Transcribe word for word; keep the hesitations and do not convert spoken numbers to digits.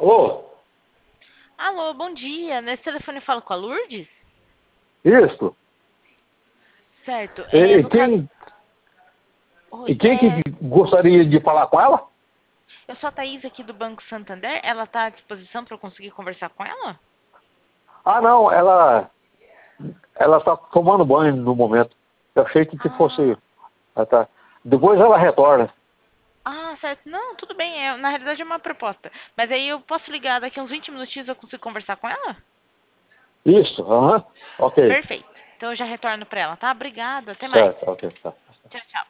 Alô? Alô, bom dia. Nesse telefone eu falo com a Lourdes? Isso? Certo. É, E no caso... quem, e Oi, quem é... que gostaria de falar com ela? Eu sou a Thaís aqui do Banco Santander. Ela está à disposição para eu conseguir conversar com ela? Ah, não, ela ela está tomando banho no momento. Eu achei que, que Ah, fosse... Ah, tá. Depois ela retorna. ah, certo. Não, tudo bem. É, na realidade é uma proposta. Mas aí eu posso ligar daqui uns vinte minutinhos, eu consigo conversar com ela? Isso, aham. Ok. Perfeito. Então eu já retorno para ela, tá? Obrigada. Até mais. Certo, ok. Tá. Tchau, tchau.